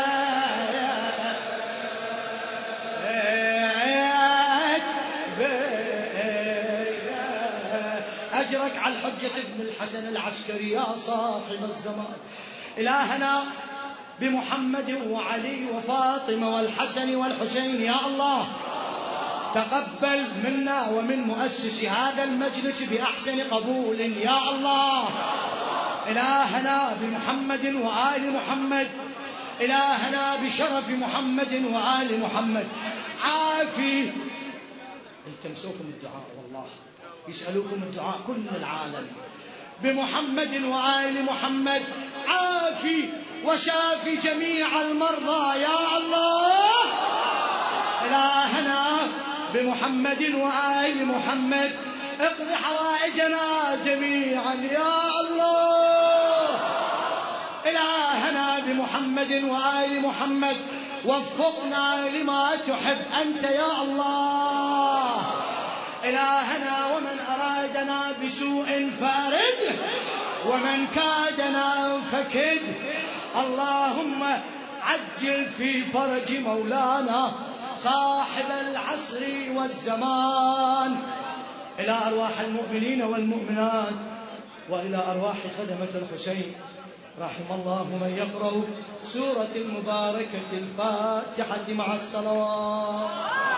أجرك على الحجة ابن الحسن العسكري يا صاحب الزمان. إلهنا بمحمد وعلي وفاطمة والحسن والحسين يا الله تقبل منا ومن مؤسس هذا المجلس بأحسن قبول يا الله. إلهنا بمحمد وآل محمد. إلهنا بشرف محمد وآل محمد. عافي التمسوكم الدعاء والله يسألوكم الدعاء كل العالم بمحمد وآل محمد. عافي وشافي جميع المرضى يا الله. إلهنا بمحمد وآل محمد اقض حوائجنا جميعا يا الله. إلهنا بمحمد وآل محمد وفقنا لما تحب أنت يا الله. إلهنا ومن أرادنا بسوء فارد ومن كادنا فكد. اللهم عجل في فرج مولانا صاحب العصر والزمان. إلى أرواح المؤمنين والمؤمنات وإلى أرواح خدمة الحسين رحم الله من يقرأ سورة المباركة الفاتحة مع الصلوات.